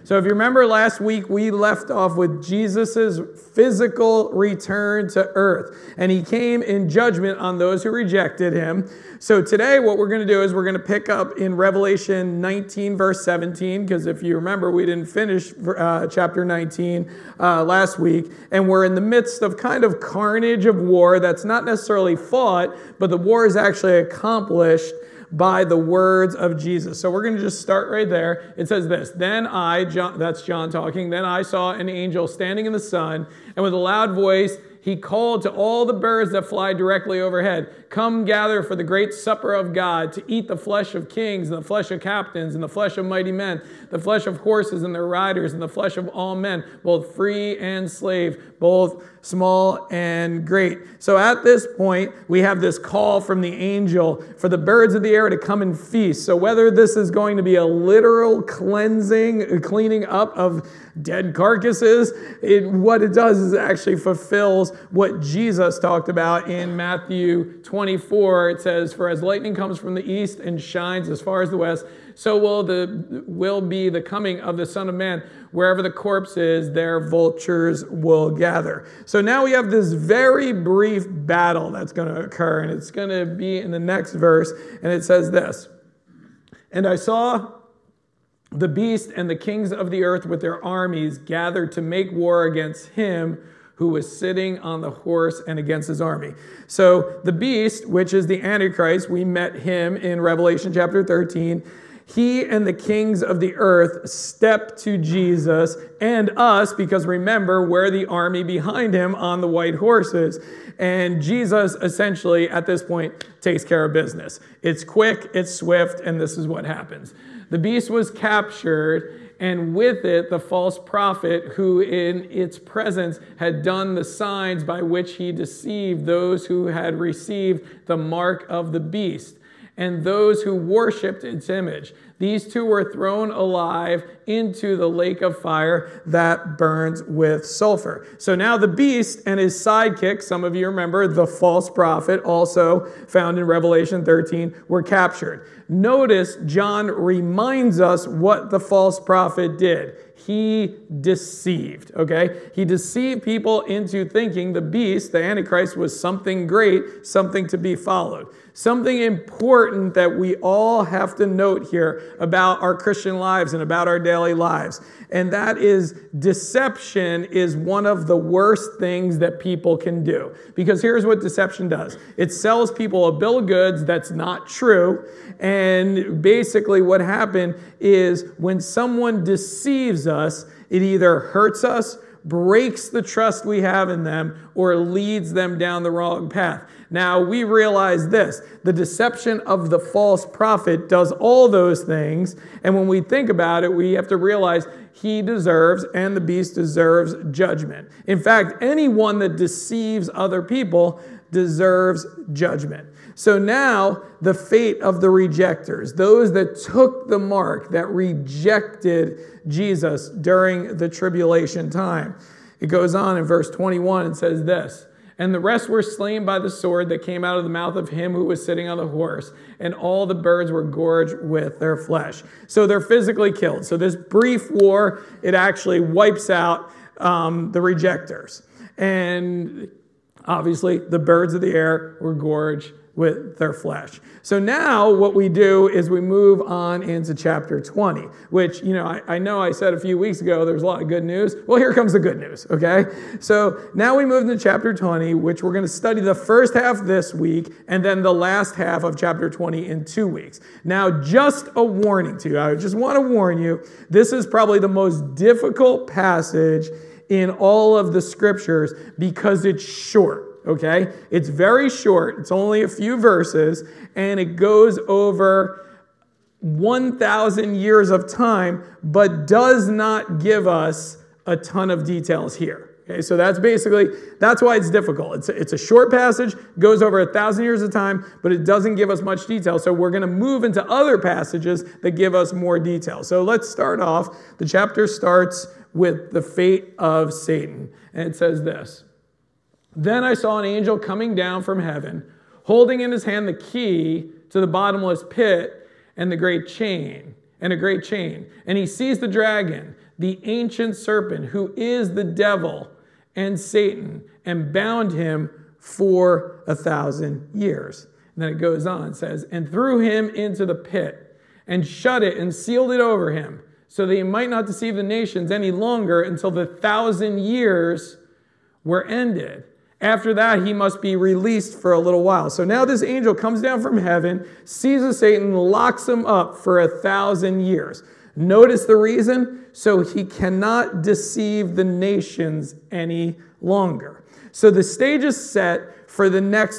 So if you remember last week, we left off with Jesus' physical return to earth. And he came in judgment on those who rejected him. So today what we're going to do is we're going to pick up in Revelation 19, verse 17, because if you remember, we didn't finish chapter 19 last week. And we're in the midst of kind of carnage of war that's not necessarily fought, but the war is actually accomplished by the words of Jesus. So we're going to just start right there. It says this, Then I, John, that's John talking, then I saw an angel standing in the sun, and with a loud voice he called to all the birds that fly directly overhead, "Come gather for the great supper of God, to eat the flesh of kings, and the flesh of captains, and the flesh of mighty men, the flesh of horses and their riders, and the flesh of all men, both free and slave, both small and great." So at this point, we have this call from the angel for the birds of the air to come and feast. So whether this is going to be a literal cleaning up of dead carcasses, what it does is it actually fulfills what Jesus talked about in Matthew 24. It says, "For as lightning comes from the east and shines as far as the west, so will be the coming of the Son of Man. Wherever the corpse is, there vultures will gather." So now we have this very brief battle that's going to occur, and it's going to be in the next verse, and it says this, "And I saw the beast and the kings of the earth with their armies gathered to make war against him who was sitting on the horse and against his army." So the beast, which is the Antichrist, we met him in Revelation chapter 13. He and the kings of the earth stepped to Jesus and us, because remember, we're the army behind him on the white horses. And Jesus essentially at this point takes care of business. It's quick, it's swift, and this is what happens. The beast was captured, and with it the false prophet who in its presence had done the signs by which he deceived those who had received the mark of the beast and those who worshipped its image. These two were thrown alive into the lake of fire that burns with sulfur. So now the beast and his sidekick, some of you remember the false prophet, also found in Revelation 13, were captured. Notice John reminds us what the false prophet did. He deceived, okay? He deceived people into thinking the beast, the Antichrist, was something great, something to be followed. Something important that we all have to note here about our Christian lives and about our daily lives, and that is deception is one of the worst things that people can do. Because here's what deception does. It sells people a bill of goods that's not true, and basically what happened is when someone deceives us, it either hurts us, breaks the trust we have in them, or leads them down the wrong path. Now, we realize this. The deception of the false prophet does all those things, and when we think about it, we have to realize he deserves, and the beast deserves, judgment. In fact, anyone that deceives other people deserves judgment. So now, the fate of the rejectors, those that took the mark, that rejected Jesus during the tribulation time. It goes on in verse 21 and says this, "And the rest were slain by the sword that came out of the mouth of him who was sitting on the horse, and all the birds were gorged with their flesh." So they're physically killed. So this brief war, it actually wipes out the rejectors. And obviously, the birds of the air were gorged with their flesh. So now what we do is we move on into chapter 20, which, I know I said a few weeks ago there's a lot of good news. Well, here comes the good news, okay? So now we move into chapter 20, which we're going to study the first half this week and then the last half of chapter 20 in 2 weeks. Now, just a warning to you. I just want to warn you, this is probably the most difficult passage in all of the scriptures because it's short. Okay? It's very short. It's only a few verses, and it goes over 1,000 years of time, but does not give us a ton of details here. Okay, so that's why it's difficult. It's a short passage, goes over 1,000 years of time, but it doesn't give us much detail. So we're going to move into other passages that give us more detail. So let's start off. The chapter starts with the fate of Satan, and it says this. "Then I saw an angel coming down from heaven, holding in his hand the key to the bottomless pit and a great chain. And he seized the dragon, the ancient serpent, who is the devil and Satan, and bound him for 1,000 years. And then it goes on, it says, and threw him into the pit, and shut it and sealed it over him, so that he might not deceive the nations any longer until the 1,000 years were ended. After that, he must be released for a little while. So now this angel comes down from heaven, seizes Satan, locks him up for 1,000 years. Notice the reason? So he cannot deceive the nations any longer. So the stage is set for the next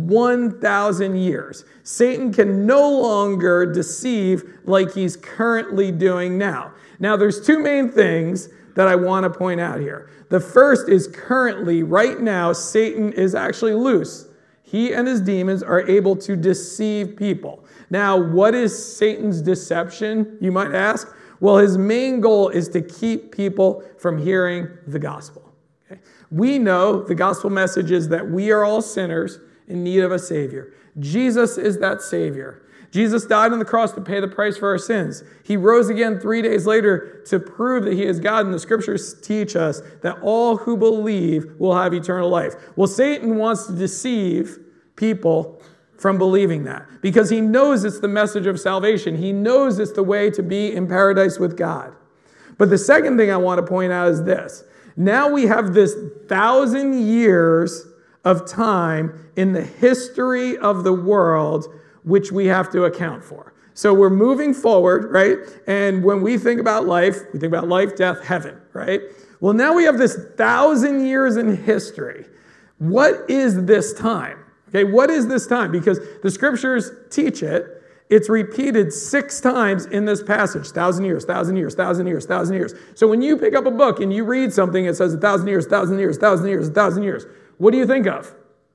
1,000 years. Satan can no longer deceive like he's currently doing now. Now, there's two main things that I want to point out here. The first is currently, right now, Satan is actually loose. He and his demons are able to deceive people. Now, what is Satan's deception, you might ask? Well, his main goal is to keep people from hearing the gospel. Okay? We know the gospel message is that we are all sinners in need of a Savior. Jesus is that Savior. Jesus died on the cross to pay the price for our sins. He rose again 3 days later to prove that he is God, and the scriptures teach us that all who believe will have eternal life. Well, Satan wants to deceive people from believing that because he knows it's the message of salvation. He knows it's the way to be in paradise with God. But the second thing I want to point out is this. Now we have this 1,000 years of time in the history of the world which we have to account for. So we're moving forward, right? And when we think about life, we think about life, death, heaven, right? Well, now we have this 1,000 years in history. What is this time? Okay, what is this time? Because the scriptures teach it. It's repeated 6 times in this passage. 1,000 years, 1,000 years, 1,000 years, 1,000 years. So when you pick up a book and you read something, it says 1,000 years, 1,000 years, 1,000 years, 1,000 years. What do you think of?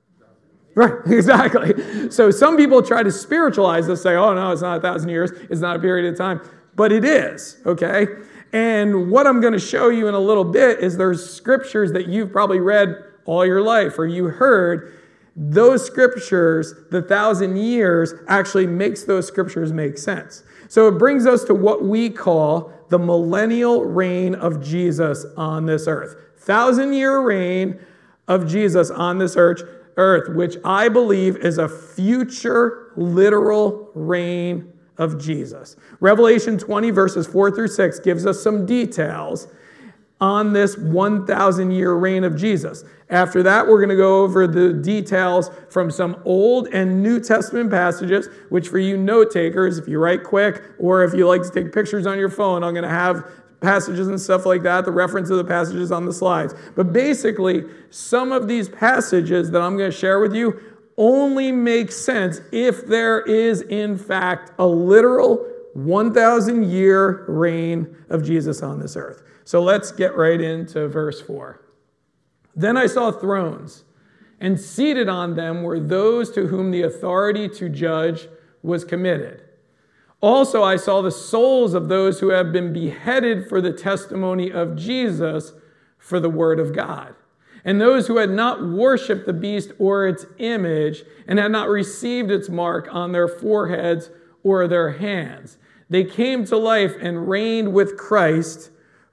Right, exactly. So some people try to spiritualize this, say, oh, no, it's not 1,000 years. It's not a period of time. But it is, okay? And what I'm going to show you in a little bit is there's scriptures that you've probably read all your life or you heard. Those scriptures, the 1,000 years, actually makes those scriptures make sense. So it brings us to what we call the millennial reign of Jesus on this earth. 1,000-year reign of Jesus on this earth, which I believe is a future literal reign of Jesus. Revelation 20, verses 4 through 6 gives us some details on this 1,000-year reign of Jesus. After that, we're going to go over the details from some Old and New Testament passages, which for you note takers, if you write quick or if you like to take pictures on your phone, I'm going to have passages and stuff like that, the reference of the passages on the slides. But basically, some of these passages that I'm going to share with you only make sense if there is, in fact, a literal 1,000-year reign of Jesus on this earth. So let's get right into verse 4. Then I saw thrones, and seated on them were those to whom the authority to judge was committed. Also, I saw the souls of those who have been beheaded for the testimony of Jesus for the word of God, and those who had not worshipped the beast or its image and had not received its mark on their foreheads or their hands. They came to life and reigned with Christ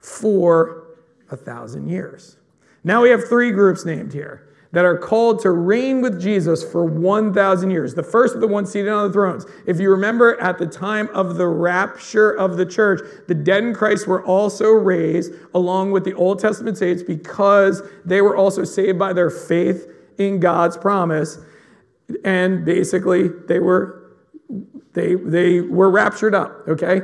for 1,000 years. Now we have 3 groups named here that are called to reign with Jesus for 1,000 years. The first of the ones seated on the thrones. If you remember, at the time of the rapture of the church, the dead in Christ were also raised along with the Old Testament saints because they were also saved by their faith in God's promise. And basically, they were raptured up, okay?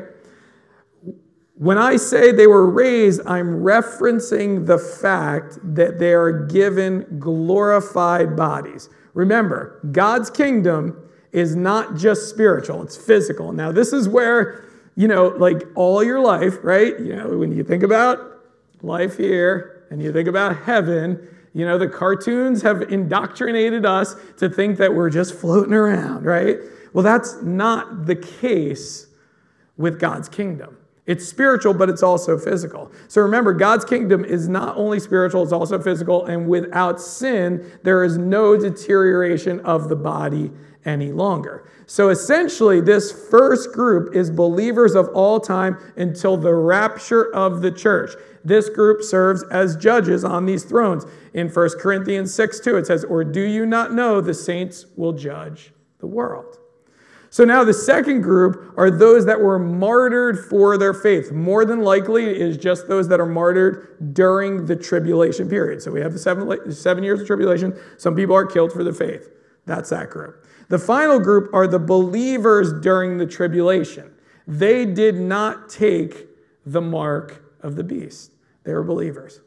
When I say they were raised, I'm referencing the fact that they are given glorified bodies. Remember, God's kingdom is not just spiritual, it's physical. Now, this is where, like all your life, right? When you think about life here and you think about heaven, the cartoons have indoctrinated us to think that we're just floating around, right? Well, that's not the case with God's kingdom. It's spiritual, but it's also physical. So remember, God's kingdom is not only spiritual, it's also physical. And without sin, there is no deterioration of the body any longer. So essentially, this first group is believers of all time until the rapture of the church. This group serves as judges on these thrones. In 1 Corinthians 6:2, it says, "Or do you not know the saints will judge the world?" So now the second group are those that were martyred for their faith. More than likely, it is just those that are martyred during the tribulation period. So we have the 7 years of tribulation. Some people are killed for the faith. That's that group. The final group are the believers during the tribulation. They did not take the mark of the beast. They were believers.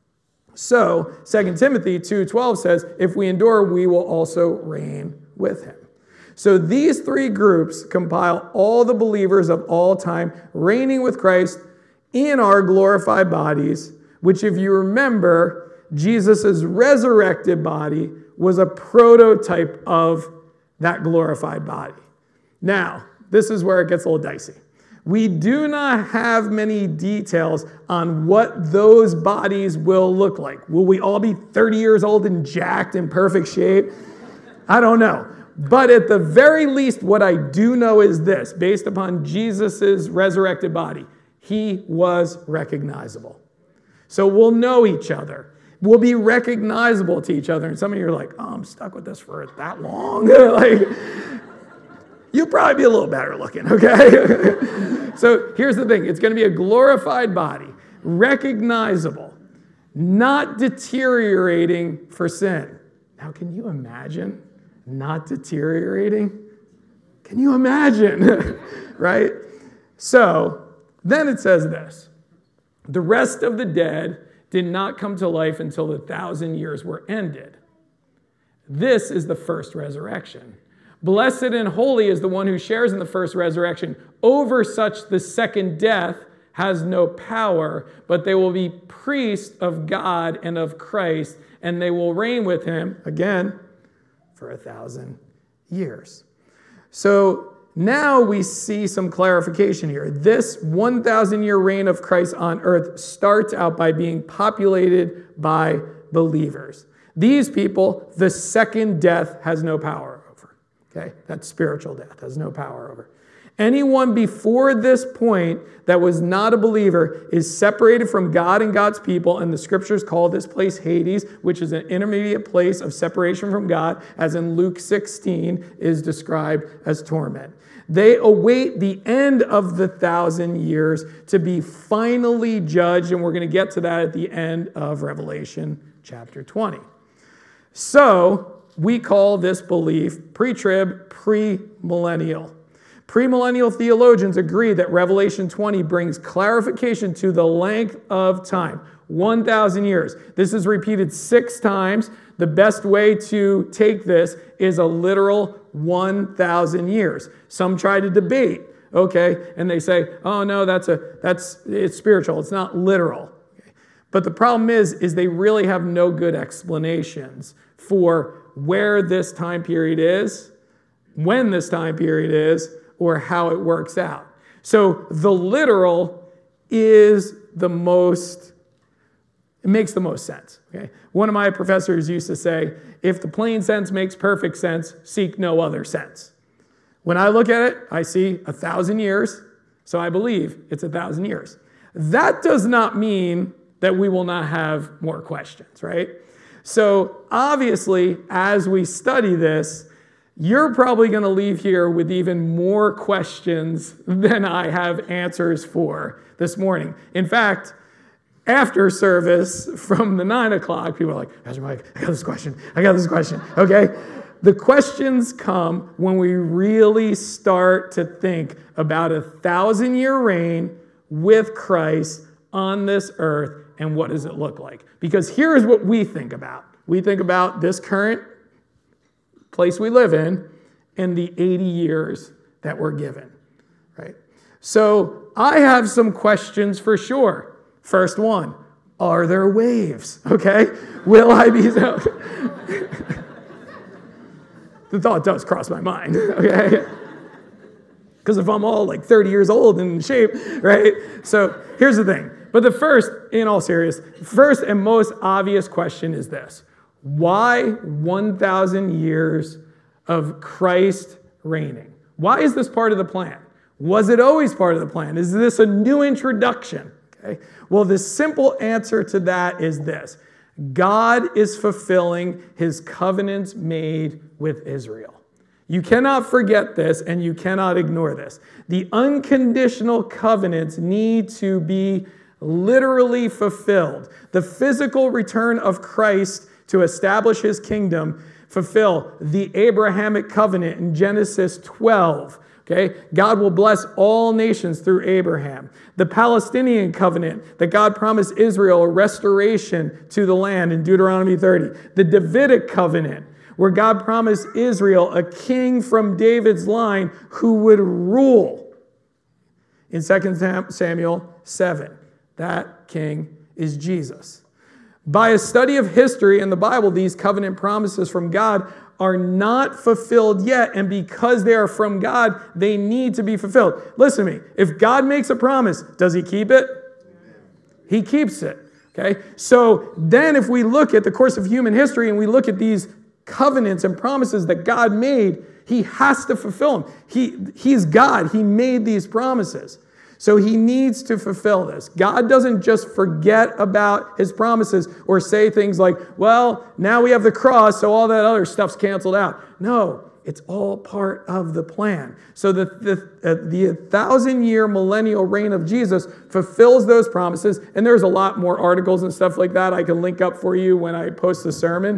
So 2 Timothy 2:12 says, "If we endure, we will also reign with him." So these three groups compile all the believers of all time reigning with Christ in our glorified bodies, which, if you remember, Jesus' resurrected body was a prototype of that glorified body. Now, this is where it gets a little dicey. We do not have many details on what those bodies will look like. Will we all be 30 years old and jacked in perfect shape? I don't know. But at the very least, what I do know is this, based upon Jesus' resurrected body, he was recognizable. So we'll know each other. We'll be recognizable to each other. And some of you are like, "Oh, I'm stuck with this for that long." Like, you'll probably be a little better looking, okay? So here's the thing. It's going to be a glorified body, recognizable, not deteriorating for sin. Now, can you imagine not deteriorating? Can you imagine? Right? So then it says this. The rest of the dead did not come to life until the 1,000 years were ended. This is the first resurrection. Blessed and holy is the one who shares in the first resurrection. Over such the second death has no power, but they will be priests of God and of Christ, and they will reign with him, again, for 1,000 years. So now we see some clarification here. This 1,000-year reign of Christ on earth starts out by being populated by believers. These people, the second death has no power over. Okay? That's spiritual death, has no power over. Anyone before this point that was not a believer is separated from God and God's people, and the scriptures call this place Hades, which is an intermediate place of separation from God, as in Luke 16 is described as torment. They await the end of the 1,000 years to be finally judged, and we're going to get to that at the end of Revelation chapter 20. So we call this belief pre-trib, pre-millennial. Premillennial theologians agree that Revelation 20 brings clarification to the length of time, 1,000 years. This is repeated 6 times. The best way to take this is a literal 1,000 years. Some try to debate, okay, and they say, "Oh no, it's spiritual. It's not literal." Okay. But the problem is they really have no good explanations for where this time period is, when this time period is, or how it works out. So the literal is it makes the most sense. Okay? One of my professors used to say, if the plain sense makes perfect sense, seek no other sense. When I look at it, I see 1,000 years, so I believe it's 1,000 years. That does not mean that we will not have more questions, right? So obviously, as we study this, you're probably going to leave here with even more questions than I have answers for this morning. In fact, after service from the 9 o'clock, people are like, "Pastor Mike, I got this question, okay? The questions come when we really start to think about 1,000-year reign with Christ on this earth, and what does it look like? Because here's what we think about. We think about this current place we live in and the 80 years that we're given, right? So I have some questions for sure. First one, are there waves? Okay? Will I be... The thought does cross my mind, okay? Because if I'm all like 30 years old and in shape, right? So here's the thing. But the first, in all seriousness, first and most obvious question is this. Why 1,000 years of Christ reigning. Why is this part of the plan? Was it always part of the plan? Is this a new introduction? Okay. Well, the simple answer to that is this. God is fulfilling his covenants made with Israel. You cannot forget this and you cannot ignore this. The unconditional covenants need to be literally fulfilled. The physical return of Christ to establish his kingdom fulfill the Abrahamic covenant in Genesis 12. Okay? God will bless all nations through Abraham. The Palestinian covenant that God promised Israel a restoration to the land in Deuteronomy 30. The Davidic covenant where God promised Israel a king from David's line who would rule in 2 Samuel 7. That king is Jesus. By a study of history in the Bible, these covenant promises from God are not fulfilled yet, and because they are from God, they need to be fulfilled. Listen to me. If God makes a promise, does he keep it? He keeps it. Okay? So then if we look at the course of human history and we look at these covenants and promises that God made, he has to fulfill them. He's God. He made these promises. So he needs to fulfill this. God doesn't just forget about his promises or say things like, well, now we have the cross, so all that other stuff's canceled out. No, it's all part of the plan. So the 1,000-year millennial reign of Jesus fulfills those promises. And there's a lot more articles and stuff like that I can link up for you when I post the sermon.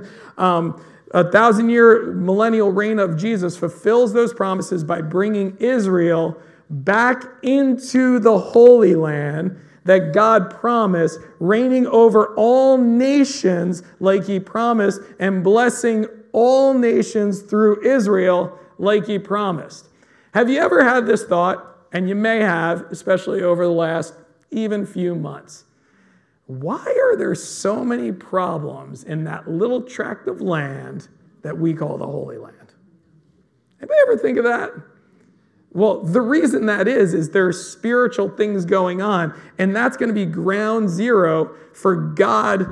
1,000-year millennial reign of Jesus fulfills those promises by bringing Israel back into the Holy Land that God promised, reigning over all nations like he promised, and blessing all nations through Israel like he promised. Have you ever had this thought? And you may have, especially over the last even few months. Why are there so many problems in that little tract of land that we call the Holy Land? Anybody ever think of that? Well, the reason that is there's spiritual things going on, and that's going to be ground zero for God,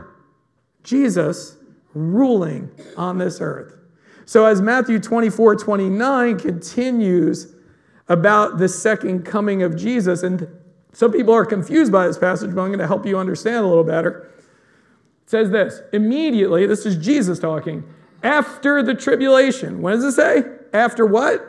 Jesus, ruling on this earth. So as Matthew 24:29 continues about the second coming of Jesus, and some people are confused by this passage, but I'm going to help you understand a little better. It says this, immediately, this is Jesus talking, after the tribulation. What does it say? After what?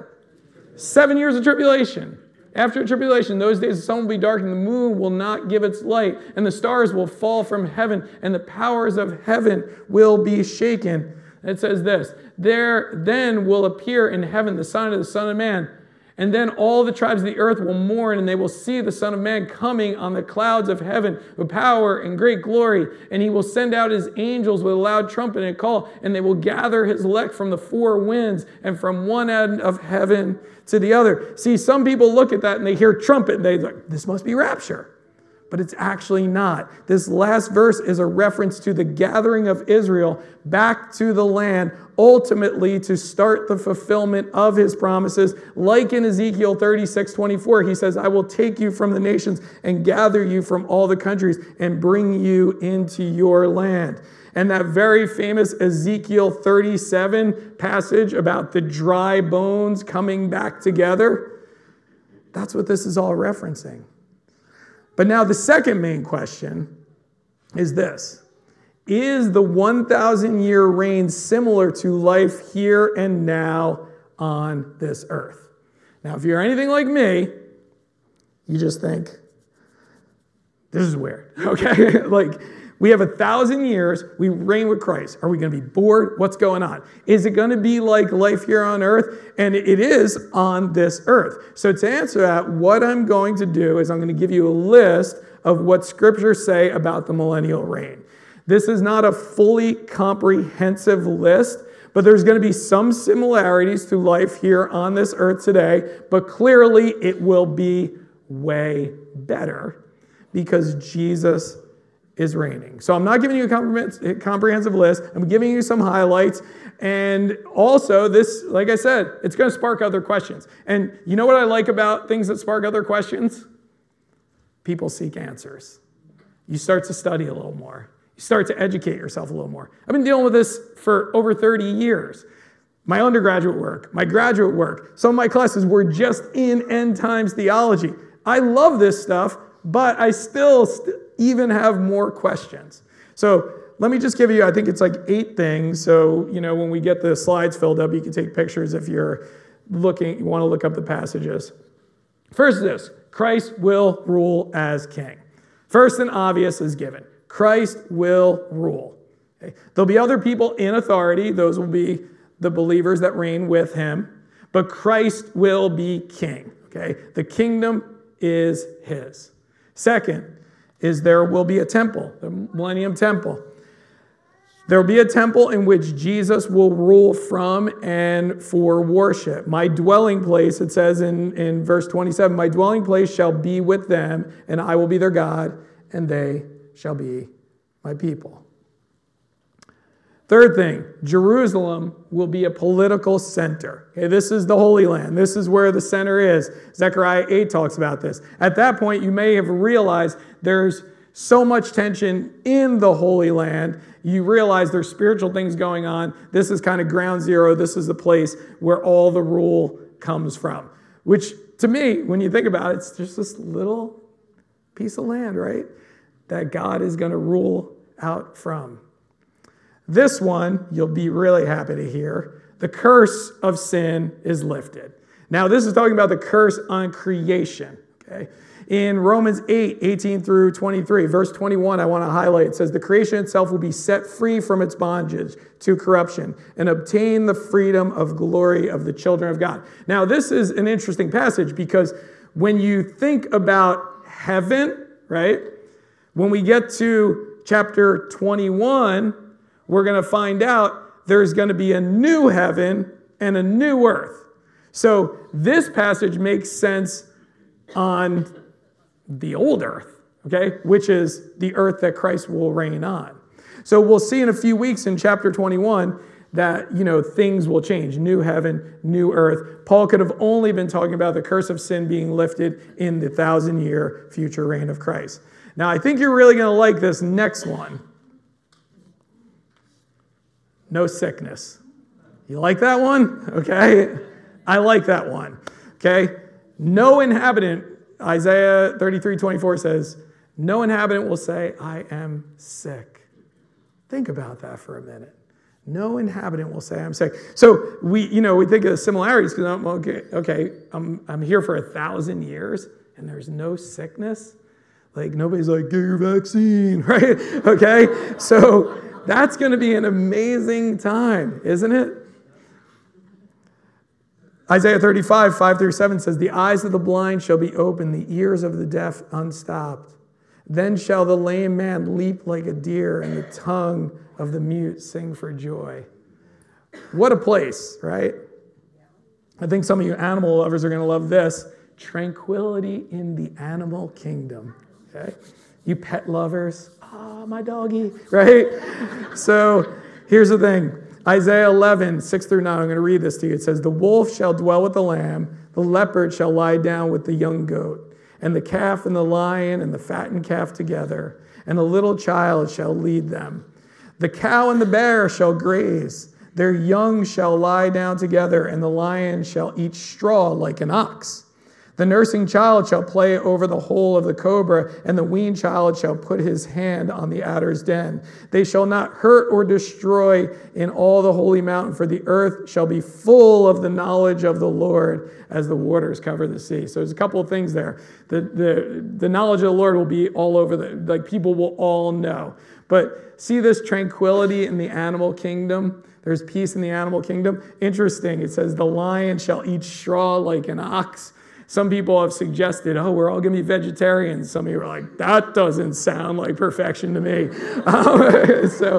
7 years of tribulation. After tribulation, those days the sun will be darkened, the moon will not give its light, and the stars will fall from heaven, and the powers of heaven will be shaken. It says this, there then will appear in heaven the sign of the Son of Man, and then all the tribes of the earth will mourn, and they will see the Son of Man coming on the clouds of heaven with power and great glory. And he will send out his angels with a loud trumpet and a call, and they will gather his elect from the four winds and from one end of heaven to the other. See, some people look at that and they hear trumpet, and they're like, this must be rapture. But it's actually not. This last verse is a reference to the gathering of Israel back to the land, ultimately to start the fulfillment of his promises. Like in Ezekiel 36:24, he says, I will take you from the nations and gather you from all the countries and bring you into your land. And that very famous Ezekiel 37 passage about the dry bones coming back together, that's what this is all referencing. But now the second main question is this. Is the 1,000-year reign similar to life here and now on this earth? Now, if you're anything like me, you just think, this is weird, okay? Like, we have 1,000 years, we reign with Christ. Are we going to be bored? What's going on? Is it going to be like life here on earth? And it is on this earth. So to answer that, what I'm going to do is I'm going to give you a list of what scriptures say about the millennial reign. This is not a fully comprehensive list, but there's going to be some similarities to life here on this earth today, but clearly it will be way better because Jesus is reigning. So I'm not giving you a comprehensive list. I'm giving you some highlights. And also this, like I said, it's going to spark other questions. And you know what I like about things that spark other questions? People seek answers. You start to study a little more. You start to educate yourself a little more. I've been dealing with this for over 30 years. my undergraduate work, my graduate work. Some of my classes were just in end times theology. I love this stuff, but I still even have more questions. So let me just give you, I think it's like 8 things. So, when we get the slides filled up, you can take pictures if you want to look up the passages. First is this: Christ will rule as king. First and obvious is given. Christ will rule. Okay? There'll be other people in authority. Those will be the believers that reign with him. But Christ will be king. Okay? The kingdom is his. Second is there will be a temple, the Millennium Temple. There will be a temple in which Jesus will rule from and for worship. My dwelling place, it says in verse 27, my dwelling place shall be with them, and I will be their God, and they shall be my people. Third thing, Jerusalem will be a political center. Okay, this is the Holy Land. This is where the center is. Zechariah 8 talks about this. At that point, you may have realized there's so much tension in the Holy Land. You realize there's spiritual things going on. This is kind of ground zero. This is the place where all the rule comes from. Which, to me, when you think about it, it's just this little piece of land, right? That God is going to rule out from. This one, you'll be really happy to hear. The curse of sin is lifted. Now, this is talking about the curse on creation, okay? In Romans 8, 18 through 23, verse 21, I want to highlight, it says, the creation itself will be set free from its bondage to corruption and obtain the freedom of glory of the children of God. Now, this is an interesting passage because when you think about heaven, right, when we get to chapter 21, we're going to find out there's going to be a new heaven and a new earth. So this passage makes sense on the old earth, okay, which is the earth that Christ will reign on. So we'll see in a few weeks in chapter 21 that, things will change. New heaven, new earth. Paul could have only been talking about the curse of sin being lifted in the 1,000-year future reign of Christ. Now, I think you're really going to like this next one. No sickness. You like that one? Okay. I like that one. Okay. No inhabitant, Isaiah 33:24 says, no inhabitant will say, I am sick. Think about that for a minute. No inhabitant will say, I'm sick. So we think of the similarities because I'm here for 1,000 years and there's no sickness. Like nobody's like, get your vaccine, right? Okay. So that's going to be an amazing time, isn't it? Isaiah 35, 5 through 7 says, the eyes of the blind shall be opened, the ears of the deaf unstopped. Then shall the lame man leap like a deer, and the tongue of the mute sing for joy. What a place, right? I think some of you animal lovers are going to love this. Tranquility in the animal kingdom, okay? You pet lovers, my doggy, right? So here's the thing. Isaiah 11, 6 through 9, I'm going to read this to you. It says, the wolf shall dwell with the lamb, the leopard shall lie down with the young goat, and the calf and the lion and the fattened calf together, and a little child shall lead them. The cow and the bear shall graze, their young shall lie down together, and the lion shall eat straw like an ox. The nursing child shall play over the hole of the cobra, and the weaned child shall put his hand on the adder's den. They shall not hurt or destroy in all the holy mountain, for the earth shall be full of the knowledge of the Lord as the waters cover the sea. So there's a couple of things there. The knowledge of the Lord will be all over, people will all know. But see this tranquility in the animal kingdom? There's peace in the animal kingdom. Interesting. It says, the lion shall eat straw like an ox. Some people have suggested, we're all going to be vegetarians. Some of you are like, that doesn't sound like perfection to me. So,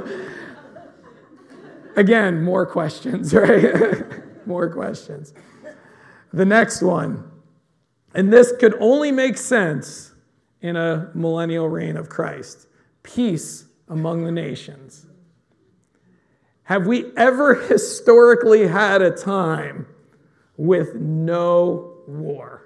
again, more questions, right? More questions. The next one, and this could only make sense in a millennial reign of Christ. Peace among the nations. Have we ever historically had a time with no war?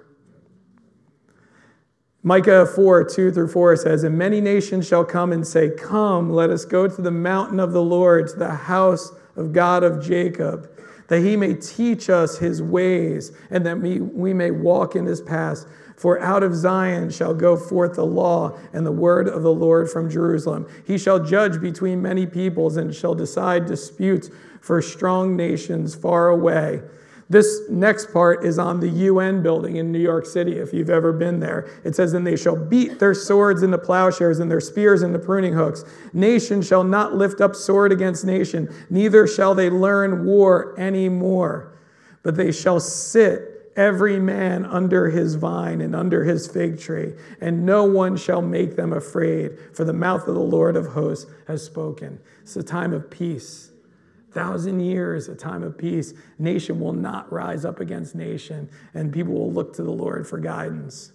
Micah 4, 2 through 4 says, and many nations shall come and say, come, let us go to the mountain of the Lord, to the house of God of Jacob. that he may teach us his ways, and that we may walk in his paths. For out of Zion shall go forth the law and the word of the Lord from Jerusalem. He shall judge between many peoples and shall decide disputes for strong nations far away. This next part is on the UN building in New York City, if you've ever been there. It says, and they shall beat their swords into plowshares and their spears into pruning hooks. Nation shall not lift up sword against nation, neither shall they learn war any more. But they shall sit every man under his vine and under his fig tree, and no one shall make them afraid, for the mouth of the Lord of hosts has spoken. It's a time of peace. 1,000 years, a time of peace. Nation will not rise up against nation, and people will look to the Lord for guidance.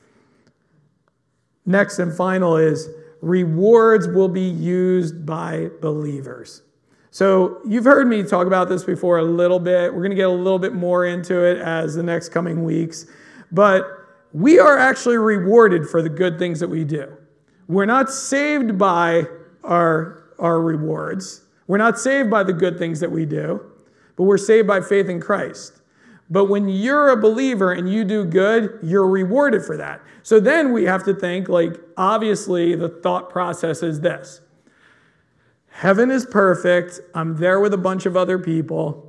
Next and final is rewards will be used by believers. So you've heard me talk about this before a little bit. We're going to get a little bit more into it as the next coming weeks. But we are actually rewarded for the good things that we do. We're not saved by our rewards. We're not saved by the good things that we do, but we're saved by faith in Christ. But when you're a believer and you do good, you're rewarded for that. So then we have to think, obviously the thought process is this. Heaven is perfect. I'm there with a bunch of other people.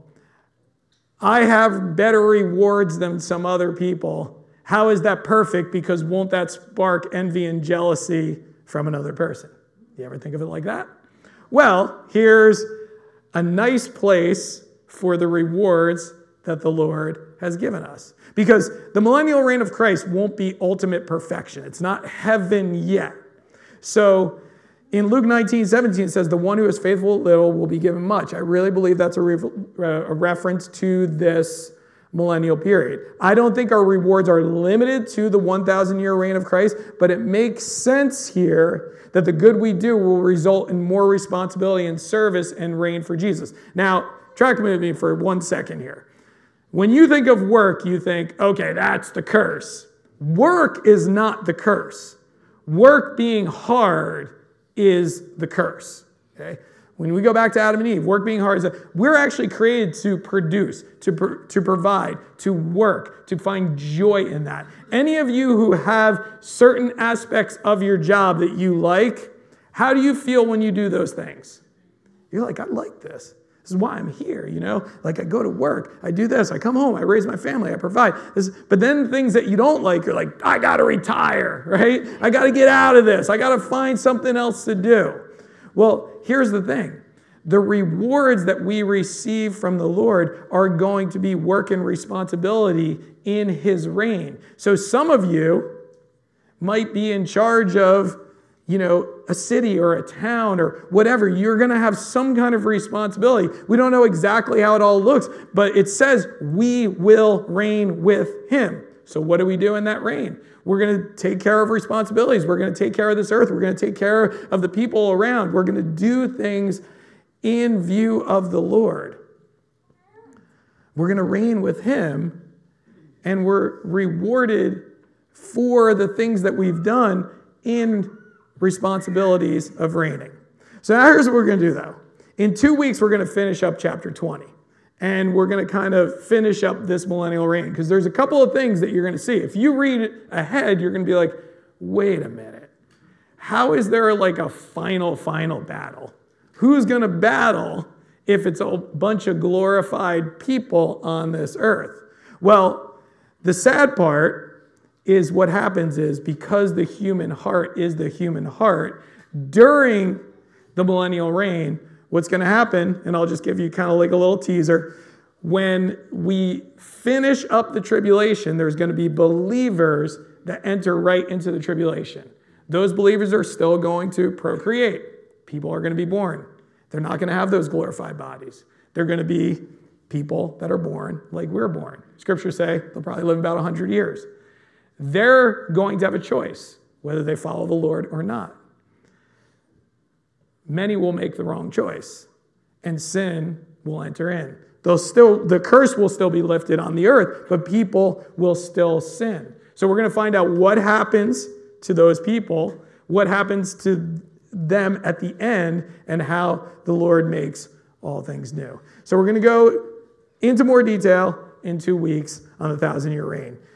I have better rewards than some other people. How is that perfect? Because won't that spark envy and jealousy from another person? You ever think of it like that? Well, here's a nice place for the rewards that the Lord has given us. Because the millennial reign of Christ won't be ultimate perfection. It's not heaven yet. So in Luke 19:17, it says, the one who is faithful at little will be given much. I really believe that's a reference to this millennial period. I don't think our rewards are limited to the 1,000-year reign of Christ, but it makes sense here that the good we do will result in more responsibility and service and reign for Jesus. Now, track with me for 1 second here. When you think of work, you think, okay, that's the curse. Work is not the curse. Work being hard is the curse. Okay? When we go back to Adam and Eve, work being hard, we're actually created to produce, to provide, to work, to find joy in that. Any of you who have certain aspects of your job that you like, how do you feel when you do those things? You're like, I like this. This is why I'm here, I go to work, I do this, I come home, I raise my family, I provide. But then things that you don't like, you're like, I got to retire, right? I got to get out of this. I got to find something else to do. Well, here's the thing. The rewards that we receive from the Lord are going to be work and responsibility in his reign. So some of you might be in charge of a city or a town or whatever. You're going to have some kind of responsibility. We don't know exactly how it all looks, but it says we will reign with him. So what do we do in that reign? We're going to take care of responsibilities. We're going to take care of this earth. We're going to take care of the people around. We're going to do things in view of the Lord. We're going to reign with him, and we're rewarded for the things that we've done in responsibilities of reigning. So now here's what we're going to do, though. In 2 weeks, we're going to finish up chapter 20. And we're going to kind of finish up this millennial reign, because there's a couple of things that you're going to see. If you read it ahead, you're going to be like, wait a minute. How is there a final battle? Who's going to battle if it's a bunch of glorified people on this earth? Well, the sad part is what happens is because the human heart is the human heart, during the millennial reign, what's going to happen, and I'll just give you kind of like a little teaser, when we finish up the tribulation, there's going to be believers that enter right into the tribulation. Those believers are still going to procreate. People are going to be born. They're not going to have those glorified bodies. They're going to be people that are born like we're born. Scriptures say they'll probably live about 100 years. They're going to have a choice whether they follow the Lord or not. Many will make the wrong choice, and sin will enter in. The curse will still be lifted on the earth, but people will still sin. So we're going to find out what happens to those people, what happens to them at the end, and how the Lord makes all things new. So we're going to go into more detail in 2 weeks on the 1,000-year reign.